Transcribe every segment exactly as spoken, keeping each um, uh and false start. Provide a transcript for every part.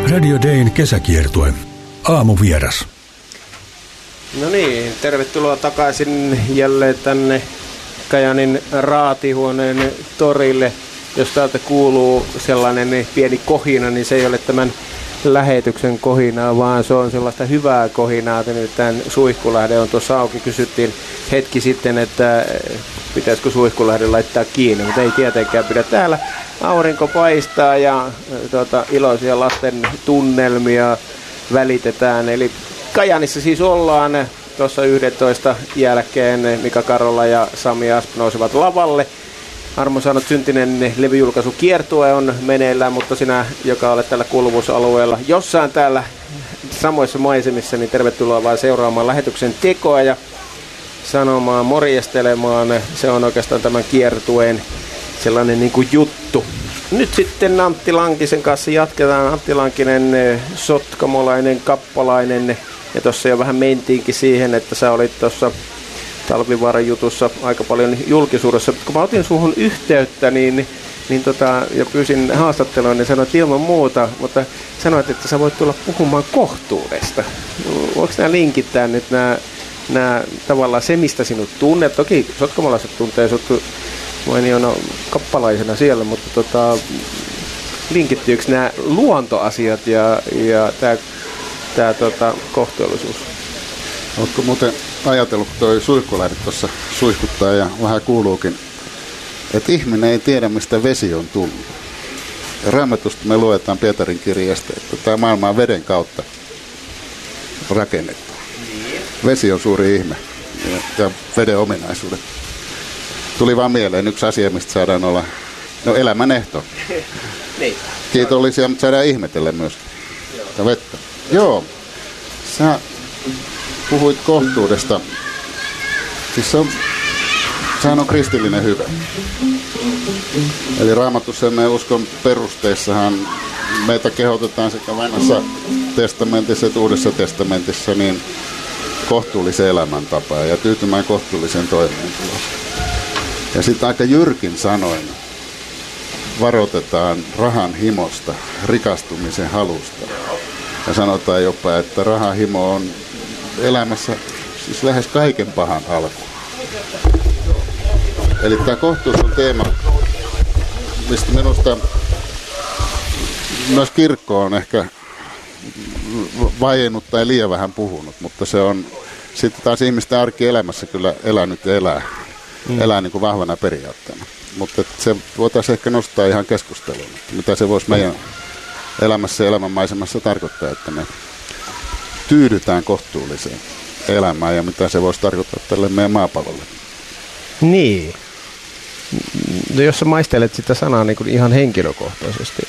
Radio Dayn kesäkiertue. Aamuvieras. No niin, tervetuloa takaisin jälleen tänne Kajanin Raatihuoneen torille. Jos täältä kuuluu sellainen pieni kohina, niin se ei ole tämän lähetyksen kohinaa, vaan se on sellaista hyvää kohinaa. Nimittäin Suihkulähde on tuossa auki. Kysyttiin hetki sitten, että pitäisikö Suihkulähde laittaa kiinni, mutta ei tietenkään pidä. Täällä aurinko paistaa ja tuota, iloisia lasten tunnelmia välitetään. Eli Kajanissa siis ollaan. Tuossa yhdentoista jälkeen Mika Karola ja Sami Asp nousevat lavalle. Armo Sanot syntinen levyjulkaisukiertue on meneillään, mutta sinä, joka olet tällä kuuluvuusalueella jossain täällä samoissa maisemissa, niin tervetuloa vaan seuraamaan lähetyksen tekoa ja sanomaan, morjestelemaan. Se on oikeastaan tämän kiertueen sellainen niin kuin juttu. Nyt sitten Antti Lankisen kanssa jatketaan. Antti Lankinen, sotkamolainen, kappalainen. Ja tuossa jo vähän mentiinkin siihen, että sä olit tuossa Talvivaaran jutussa aika paljon julkisuudessa. Kun mä otin suhun yhteyttä niin, niin tota, ja pyysin haastattelua, niin sanoit ilman muuta, mutta sanoit, että sä voit tulla puhumaan kohtuudesta. Voiko nämä linkittää nyt nämä, nämä tavallaan se, mistä sinut tunnet? Toki sotkamalaiset tuntee sut mainiona kappalaisena siellä, mutta tota, linkittyykö nämä luontoasiat ja, ja tämä Tämä tota, kohtuullisuus? Oletko muuten ajatellut, kun toi Suihkulähde tuossa suihkuttaa ja vähän kuuluukin, että ihminen ei tiedä, mistä vesi on tullut. Ja Raamatusta me luetaan Pietarin kirjasta, että tämä maailma on veden kautta rakennettu. Vesi on suuri ihme ja, ja veden ominaisuudet. Tuli vaan mieleen yksi asia, mistä saadaan olla, no elämän ehto. Niin. Kiitollisia, mutta saadaan ihmetellä myös. Ja vettä. Joo, sä puhuit kohtuudesta. Siis se on, sehän on kristillinen hyvä. Eli Raamatussa ja meidän uskon perusteissahan meitä kehotetaan sekä Vanhassa testamentissa että Uudessa testamentissa niin kohtuullisen elämäntapaan ja tyytymään kohtuullisen toimeentuloon. Ja sitten aika jyrkin sanoin varoitetaan rahan himosta, rikastumisen halusta. Ja sanotaan jopa, että rahahimo on elämässä siis lähes kaiken pahan alku. Eli tämä kohtuus on teema, mistä minusta myös kirkko on ehkä vaiennut tai liian vähän puhunut, mutta se on sitten taas ihmisten arkielämässä kyllä elänyt ja elää, mm. elää niin kuin vahvana periaatteena. Mutta se voitaisiin ehkä nostaa ihan keskusteluun, että mitä se voisi meidän elämässä ja elämänmaisemassa tarkoittaa, että me tyydytään kohtuulliseen elämään ja mitä se voisi tarkoittaa tälle meidän maapallolle. Niin. No jos sä maistelet sitä sanaa niin kuin ihan henkilökohtaisesti.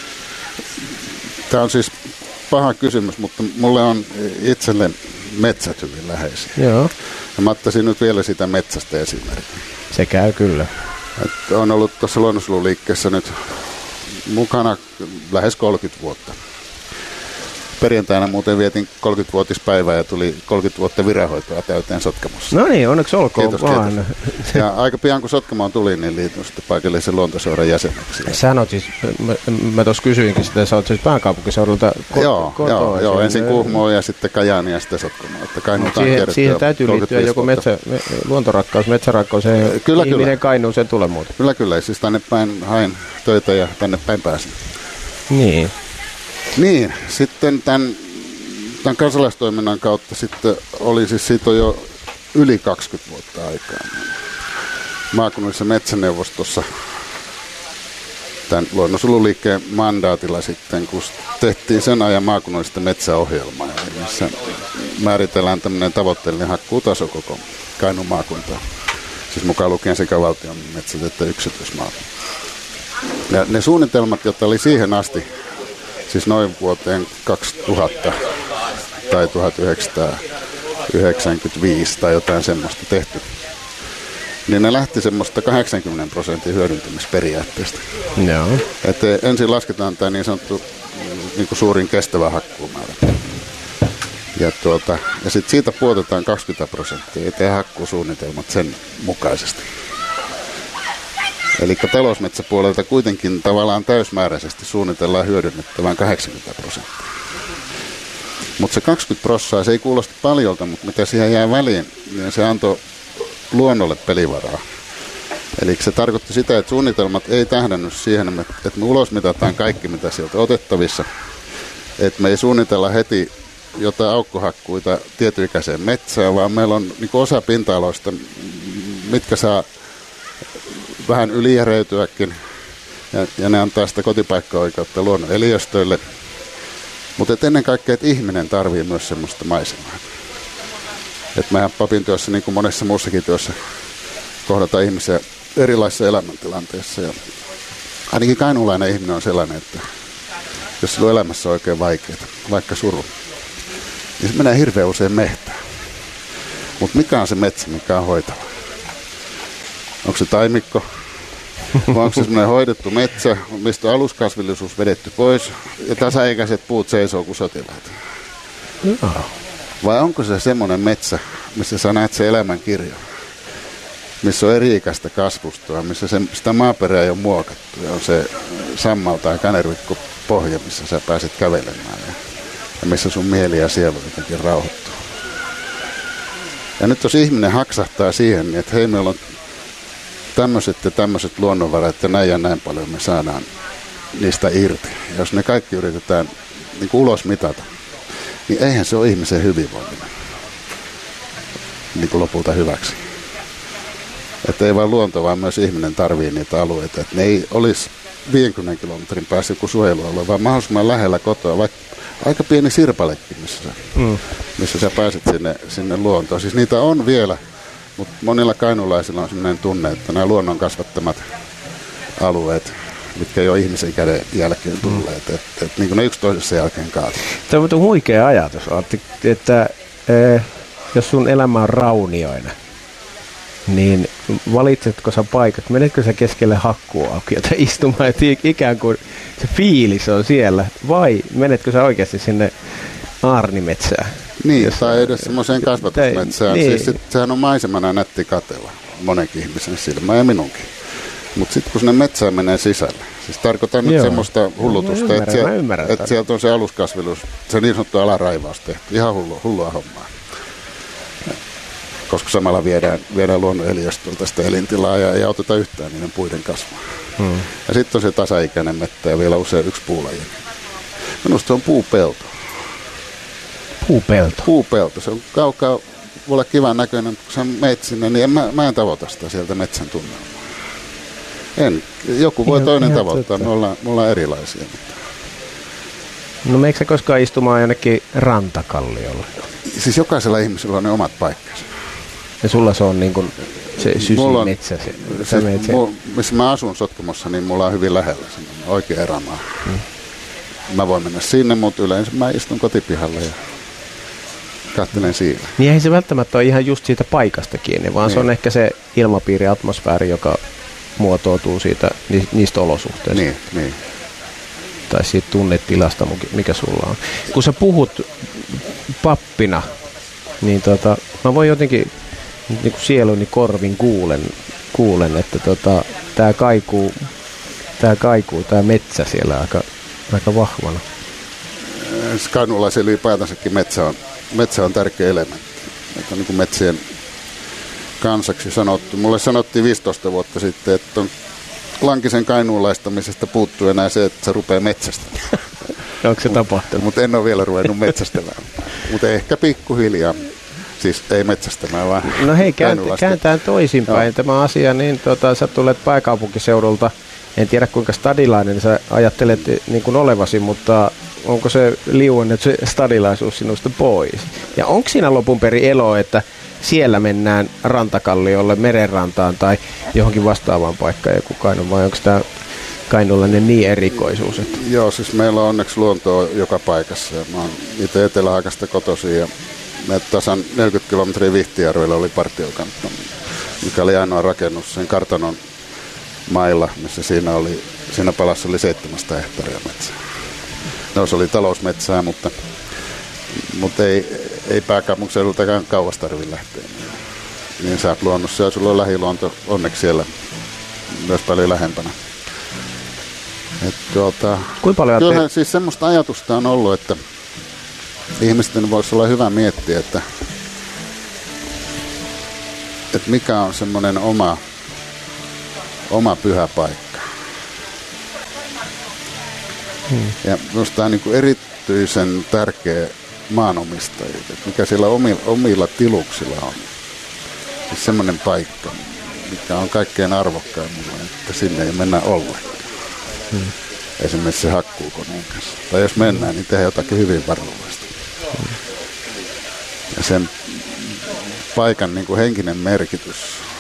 Tämä on siis paha kysymys, mutta mulle on itselle metsät hyvin läheisiä. Joo. Ja mä ottaisin nyt vielä sitä metsästä esimerkkiä. Se käy kyllä. Että on ollut tuossa luonnonsuojeluliikkeessä nyt mukana lähes kolmekymmentä vuotta. Perjantaina muuten vietin kolmekymmentävuotispäivää ja tuli kolmekymmentä vuotta viranhoitoa täyteen Sotkamossa. No niin, onneksi olkoon kiitos, vaan. Kiitos. Ja aika pian kun Sotkamoon tuli, niin liityin sitten paikallisen luontoseuran jäseneksi. Sä oot siis, mä, mä tuossa kysyinkin sitä, sä oot siis pääkaupunkiseudulta ko- Joo, joo, joo, ensin Kuhmoon ja sitten Kajaani ja sitten Sotkamoon. Siihen, siihen täytyy liittyä joku metsä, luontorakkaus, metsärakkaus, se kyllä, ihminen kyllä. Kainuuseen tulee muuten. Kyllä, kyllä, siis tänne päin hain töitä ja tänne päin pääsin. Niin. Niin, sitten tämän, tämän kansalaistoiminnan kautta sitten oli siis siitä jo yli kaksikymmentä vuotta aikaa. Maakunnallisessa metsäneuvostossa tämän luonnonsuojeluliikkeen mandaatilla sitten, kun tehtiin sen ajan maakunnallista metsäohjelmaa, missä määritellään tämmöinen tavoitteellinen hakkuutaso koko Kainuun maakuntaa. Siis mukaan lukien sekä valtion metsät että yksityismaat. Ja ne suunnitelmat, joita oli siihen asti, siis noin vuoteen kaksituhatta tai tuhatyhdeksänsataayhdeksänkymmentäviisi tai jotain semmoista tehty, niin ne lähti semmoista kahdeksankymmentä prosentin hyödyntämisperiaatteesta. Joo. Että ensin lasketaan tämä niin sanottu niin kuin suurin kestävä hakkuumäärä. Ja, tuota, ja sitten siitä puotetaan kaksikymmentä prosenttia ja tehdään hakkuusuunnitelmat sen mukaisesti. Eli talousmetsäpuolelta kuitenkin tavallaan täysmääräisesti suunnitellaan hyödynnettävän kahdeksankymmentä prosenttia. Mutta se kaksikymmentä prosenttia, se ei kuulosta paljolta, mutta mitä siihen jää väliin, niin se antoi luonnolle pelivaraa. Eli se tarkoitti sitä, että suunnitelmat ei tähdännyt siihen, että me ulosmitataan kaikki, mitä sieltä otettavissa. Että me ei suunnitella heti jotain aukkohakkuita tietyikäiseen metsään, vaan meillä on niin kuin osa pinta-aloista, mitkä saa vähän ylijäreytyäkin, ja, ja ne antaa sitä kotipaikka-oikeutta luonnon eliöstöille. Mutta ennen kaikkea, että ihminen tarvii myös semmoista maisemaa. Että mehän papin työssä, niin kuin monessa muussakin työssä, kohdataan ihmisiä erilaisissa elämäntilanteissa. Ja ainakin kainuulainen ihminen on sellainen, että jos sillä on elämässä oikein vaikeaa, vaikka suru, niin se menee hirveän usein mehtään. Mutta mikä on se metsä, mikä on hoitava? Onko se taimikko? Vai onko se semmoinen hoidettu metsä, mistä on aluskasvillisuus vedetty pois ja tasaikäiset puut seisoo kuin sotilaat? No. Vai onko se semmoinen metsä, missä sä näet se elämän kirjo? Missä on eri-ikäistä kasvustoa, missä se, sitä maaperää ei ole muokattu ja on se sammal tai kanervikko pohja, missä sä pääset kävelemään ja, ja missä sun mieli ja sielu jotenkin rauhoittuu. Ja nyt jos ihminen haksahtaa siihen, niin että hei, meillä on tämmöiset ja tämmöiset luonnonvarat ja näin ja näin paljon me saadaan niistä irti. Ja jos ne kaikki yritetään niin kuin ulos mitata, niin eihän se ole ihmisen hyvinvoiminen niin kuin lopulta hyväksi. Että ei vain luonto, vaan myös ihminen tarvii niitä alueita. Että ne ei olisi viidenkymmenen kilometrin päässä joku suojelualue, vaan mahdollisimman lähellä kotoa, vaikka aika pieni sirpalekin, missä sä, mm. missä sä pääset sinne, sinne luontoon. Siis niitä on vielä, mutta monilla kainuulaisilla on sellainen tunne, että nämä luonnon kasvattamat alueet, mitkä ei ole ihmisen käden jälkeen tulleet, mm. että et, niin kuin ne yksi toisessa jälkeen kaatuu. Tämä on huikea ajatus, Antti, että eh, jos sun elämä on raunioina, niin valitsetko sä paikat, menetkö sä keskelle hakkuuaukiota istumaan, että ikään kuin se fiilis on siellä, vai menetkö sä oikeasti sinne aarnimetsään? Niin, jos, tai edes semmoiseen kasvatusmetsään. Niin. Siis sit, sehän on maisemana nätti katella monenkin ihmisen silmään ja minunkin. Mutta sitten kun sinne metsään menee sisälle, siis tarkoitan nyt semmoista hullutusta, no, että, sieltä, että sieltä on se aluskasvilus, se niin sanottu alaraivaus tehty, ihan hullu, hullua hommaa. Koska samalla viedään, viedään luonnon eliöstöltä sitä elintilaa ja ei auteta yhtään niiden puiden kasvua. Hmm. Ja sitten on se tasaikäinen mettä ja vielä usein yksi puulaji. Minusta se on puupelto. Puupelto? Puupelto. Se on kaukaa, voi olla kivan näköinen, kun sä meet sinne, niin en, mä, mä en tavoita sitä sieltä metsän tunnelmaa. En. Joku voi ihan, toinen ihan tavoittaa, me ollaan, me ollaan erilaisia. No meikö sä koskaan istumaan jonnekin rantakalliolle? Siis jokaisella ihmisellä on ne omat paikkansa. Ja sulla se on niin kuin se sysimetsä. Se, se, se, mulla, missä mä asun Sotkamossa, niin mulla on hyvin lähellä oikea erämaa. Hmm. Mä voin mennä sinne, mutta yleensä mä istun kotipihalla ja katselen siinä. Niin ei se välttämättä ole ihan just siitä paikasta kiinni, vaan niin. Se on ehkä se ilmapiiri, atmosfääri, joka muotoutuu siitä, niistä olosuhteista. Niin, niin. Tai siitä tunnetilasta, mikä sulla on. Kun sä puhut pappina, niin tota, mä voin jotenkin niin kuin sieluni korvin kuulen, kuulen että tota, tää kaikuu, tää kaikuu, tää metsä siellä aika, aika vahvana. Kainuulaisen ylipäätänsäkin metsä on, metsä on tärkeä elementti. Että on niin kuin metsien kansaksi sanottu. Mulle sanottiin viisitoista vuotta sitten, että on Lankisen kainuulaistamisesta puuttuu enää se, että se rupeaa metsästämään. Onko se tapahtunut? Mutta en ole vielä ruvennut metsästämään. Mutta ehkä pikkuhiljaa. Siis ei metsästämään, vaan no hei, kääntään toisinpäin tämä asia. Niin, tota, sä tulet pääkaupunkiseudulta. En tiedä kuinka stadilainen sä ajattelet niin kuin olevasi, mutta onko se liuennut se stadilaisuus sinusta pois? Ja onko siinä lopun perin elo, että siellä mennään rantakalliolle, merenrantaan tai johonkin vastaavaan paikkaan joku Kainun, vai onko tämä kainulainen niin erikoisuus? Että... Joo, siis meillä on onneksi luontoa joka paikassa. Ja mä oon itse Etelä-Haakasta kotoisin ja me tasan neljäkymmentä kilometriä Vihtijärvellä oli partiokantta, mikä oli ainoa rakennus sen kartanon mailla, missä siinä, oli, siinä palassa oli seitsemästä hehtaaria metsää. No se oli talousmetsää, mutta, mutta ei, ei pääkaupunkiseudultakaan kauas tarvitse lähteä. Niin sä oot luonnossa ja sulla on lähiluonto onneksi siellä myös paljon lähempänä. Et tuota, Kuinka paljon kyllähän te... siis semmoista ajatusta on ollut, että ihmisten voisi olla hyvä miettiä, että, että mikä on semmoinen oma, oma pyhä paikka. Hmm. Ja minusta tämä on niin kuin erityisen tärkeä maanomistajille, että mikä siellä omilla, omilla tiluksilla on. Siis semmoinen paikka, mikä on kaikkein arvokkaimmilla, että sinne ei mennä ollenkaan. Hmm. Esimerkiksi se hakkuukoneen kanssa. Tai jos mennään, niin tehdään jotakin hyvin varovaista. Hmm. Ja sen paikan niin kuin henkinen merkitys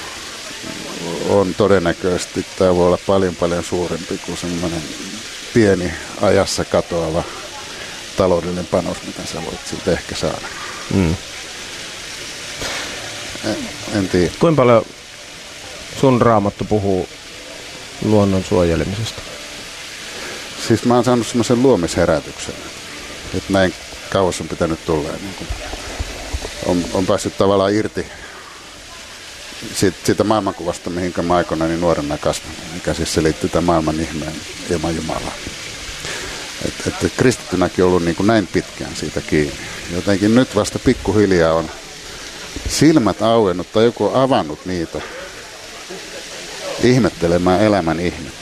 on todennäköisesti, tämä voi olla paljon paljon suurempi kuin semmoinen pieni ajassa katoava taloudellinen panos, mitä sä voit siitä ehkä saada. Hmm. En, en tiedä. Kuinka paljon sun Raamattu puhuu luonnon suojelemisesta? Siis mä oon saanut semmoisen luomisherätyksen, että näin kauas on pitänyt tulla. Niin kun on, on päässyt tavallaan irti siitä, siitä maailmankuvasta, mihinkä mä aikoinani nuorena kasvanut, mikä siis selittää tämän maailman ihmeen ilman Jumalaa. Että et, et kristittynäkin on ollut niin kuin näin pitkään siitä kiinni. Jotenkin nyt vasta pikkuhiljaa on silmät auennut tai joku on avannut niitä ihmettelemään elämän ihmettä.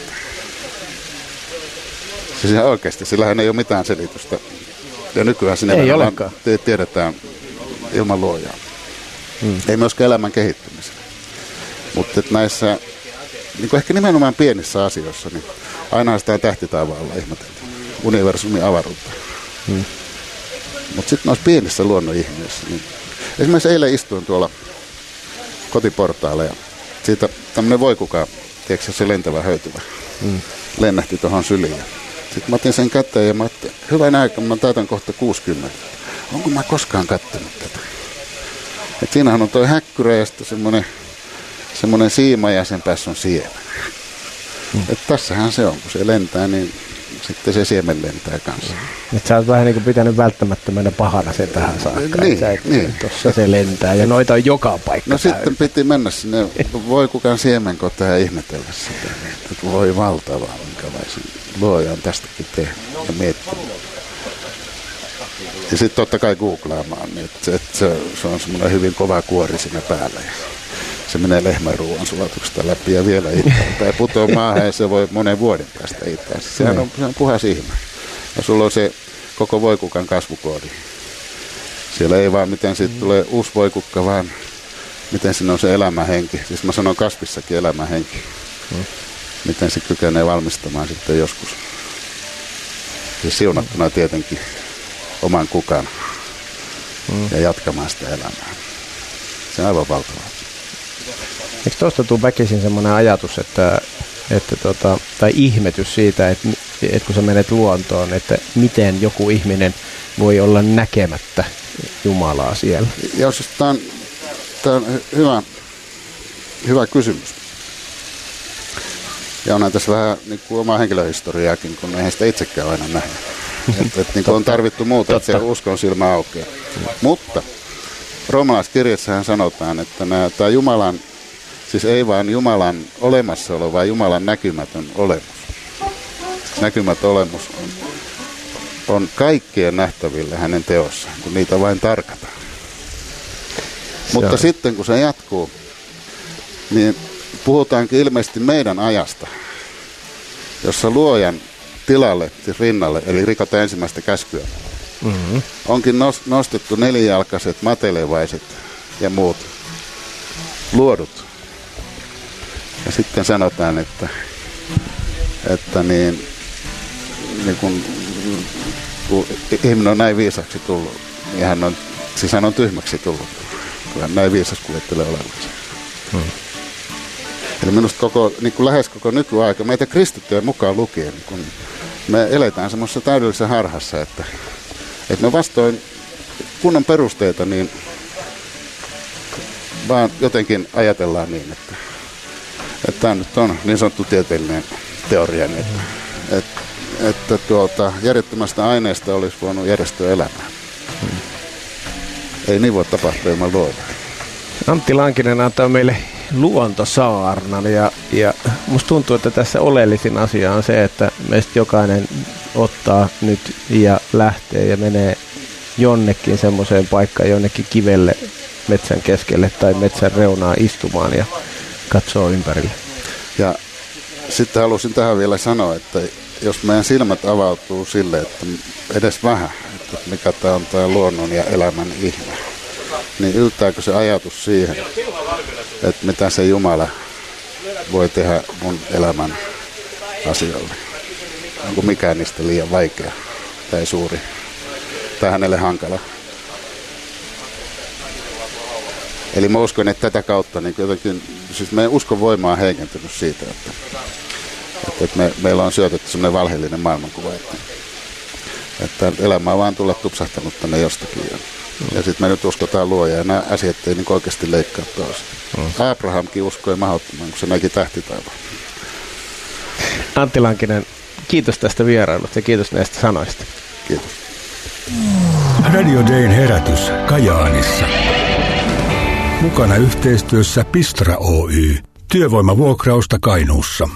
Siis ihan oikeasti, sillähän ei ole mitään selitystä. Ja nykyään sinne tiedetään ilman luojaa. Hmm. Ei myöskään elämän kehittymisellä. Mutta näissä, niin kuin ehkä nimenomaan pienissä asioissa, niin aina sitä tähtitaivaalla ihmeteltä. Universumin avaruutta. Hmm. Mutta sitten noissa pienissä luonnon ihmeissä. Niin esimerkiksi eilen istuin tuolla kotiportailla ja siitä tämmöinen voikuka, tiedätkö se lentävä höytyvä, hmm. lennähti tuohon syliin. Sitten mä otin sen käteen ja mä ajattelin, hyvän aikaa, mä täytän kohta kuusikymmentä. Onko mä koskaan kattonut tätä? Et siinähän on toi häkkyrä ja sitten semmoinen, semmoinen siima ja sen päässä on siemen. Hmm. Et tässähän se on, kun se lentää, niin sitten se siemen lentää kanssa. Hmm. Et sä oot vähän niin kuin pitänyt välttämättömänä pahana sen tähän saakka. Niin, sä et, niin. Tossa se lentää ja noita on joka paikka. No täynnä. Sitten piti mennä sinne, voi kukaan siemenkotaan ja ihmetellä sitä. Että voi valtavaa, minkälaisen luoja on tästäkin tehnyt ja miettinyt. Ja sitten totta kai googlaamaan, niin että, että se, se on semmoinen hyvin kova kuori siinä päällä. Ja se menee lehmän ruoan sulatuksesta läpi ja vielä itään. Tai putoaa maahan ja se voi monen vuoden päästä itään. Sehän on, se on puhas ihme. Ja sulla on se koko voikukan kasvukoodi. Siellä ei vaan miten siitä tulee uusi voikukka, vaan miten siinä on se elämähenki. Siis mä sanon kasvissakin elämähenki. Hmm. Miten se kykenee valmistamaan sitten joskus. Siis siunattuna tietenkin oman kukan hmm. ja jatkamaan sitä elämää. Se on aivan valtavaa. Eikö tuosta tule väkisin semmoinen ajatus, että, että tota, tai ihmetys siitä, että, että kun sä menet luontoon, että miten joku ihminen voi olla näkemättä Jumalaa siellä? Joo, siis tämä on, tämä on hyvä, hyvä kysymys. Ja onhan tässä vähän niin kuin omaa henkilöhistoriaakin, kun eihän sitä itsekään aina nähdä. Että et, niin on tarvittu muuta, totta. Että se uskon silmä aukeaa. Mm. Mutta roomalaiskirjassahan sanotaan, että nämä, tämä Jumalan, siis ei vaan Jumalan olemassaolo, vaan Jumalan näkymätön olemus. Näkymätön olemus on, on kaikkien nähtävillä hänen teossaan, kun niitä vain tarkataan. Mutta on. Sitten kun se jatkuu, niin puhutaankin ilmeisesti meidän ajasta, jossa luojan tilalle, siis rinnalle, eli rikotaan ensimmäistä käskyä, mm-hmm. onkin nostettu nelijalkaiset, matelevaiset ja muut luodut. Ja sitten sanotaan, että, että niin, niin kun, kun ihminen on näin viisaksi tullut, niin hän on, siis hän on tyhmäksi tullut, kun hän näin viisas kuvittelee olevansa. Hmm. Eli minusta koko, niin kuin lähes koko nykyaika, meitä kristittyjä mukaan lukien, niin kun me eletään semmoisessa täydellisessä harhassa, että, että me vastoin kunnon perusteita, niin vaan jotenkin ajatellaan niin, että, että tämä nyt on niin sanottu tieteellinen teoria, niin että, että, että tuota, järjettömästä aineesta olisi voinut järjestöä elämään. Hmm. Ei niin voi tapahtua ilman luovaa. Antti Lankinen antaa meille luontosaarnan ja, ja musta tuntuu, että tässä oleellisin asia on se, että meistä jokainen ottaa nyt ja lähtee ja menee jonnekin semmoiseen paikkaan, jonnekin kivelle metsän keskelle tai metsän reunaa istumaan ja katsoo ympärille. Ja sitten halusin tähän vielä sanoa, että jos meidän silmät avautuu sille, että edes vähän, että mikä tämä on tämä luonnon ja elämän ihme, niin yltääkö se ajatus siihen, että mitä se Jumala voi tehdä mun elämän asioille? Onko mikään niistä liian vaikea tai suuri tai hänelle hankala? Eli mä uskon, että tätä kautta niin jotenkin, siis meidän uskon voima on heikentynyt siitä, että, että, että me, meillä on syötetty semmoinen valheellinen maailmankuva, että, että elämä on vaan tulla tupsahtanut tänne jostakin. Ja, ja sitten me nyt uskotaan luojaa ja nämä asiat ei niin oikeasti leikkaa toisin. Mm. Abrahamkin uskoi mahdottoman, kun se näki tähtitaivaan. Antti Lankinen, kiitos tästä vierailusta ja kiitos näistä sanoista. Kiitos. Radio Dayn herätys Kajaanissa. Mukana yhteistyössä Pistra Oy. Työvoimavuokrausta Kainuussa.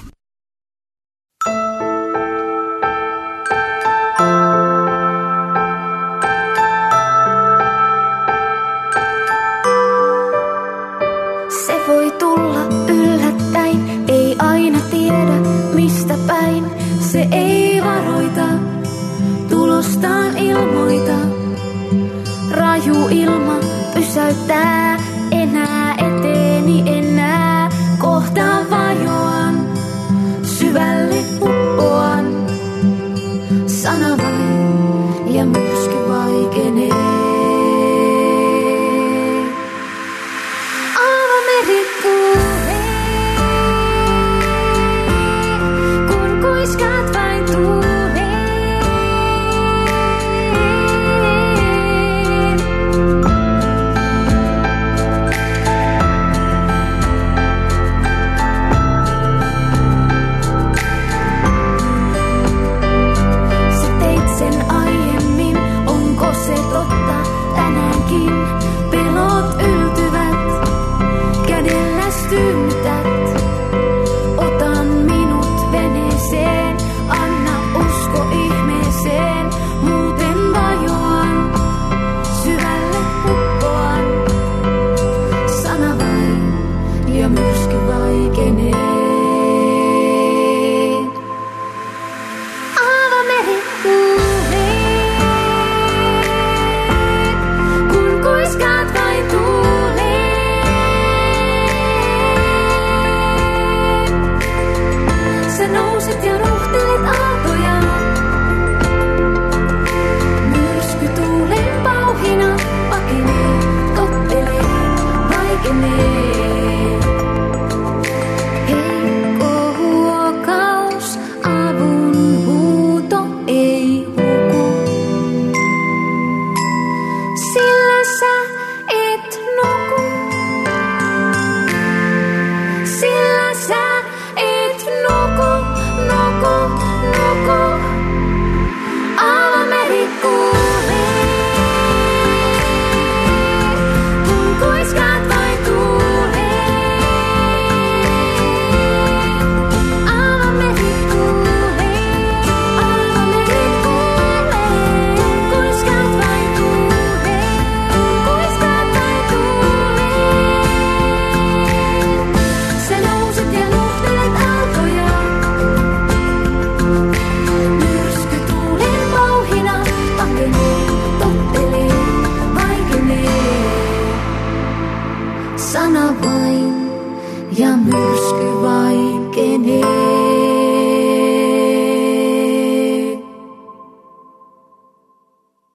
Se voi tulla yllättäen, ei aina tiedä mistä päin. Se ei varoita, tulostaan ilmoita. Raju ilma pysäyttää, enää eteeni enää. Kohta vajoan, syvälle uppoan. Sana vain ja myrsky vaikenee. Aavameri kuulee, kun kuiskat vain tuulee. Se totta tänäänkin, pelot yltyvät, kädellä synnytät. Otan minut veneeseen, anna usko ihmeeseen, muuten vajoan, syvälle uppoan. Sana vain ja myrsky vaikenee. Aavameri kuulee. Kuiskat vain tuulee. Sä nouset ja nuhtelet aaltoja. Myrsky tuulen pauhina pakenee, tottelee, vaikenee. Heikko huokaus, avun huuto ei huku. Sillä sä et nuku. Sillä sä et nuku, nuku, nuku. Aavameri kuulee, kun kuiskat vain tuulee. Aavameri kuulee, aavameri kuulee, kun kuiskat vain tuulee. Kuiskat vain tuulee. Sä nouset ja nuhtelet aaltoja. Myrsky tuulen pauhina pakenee, tottelee, vaikenee. Sana vain ja myrsky vaikenee.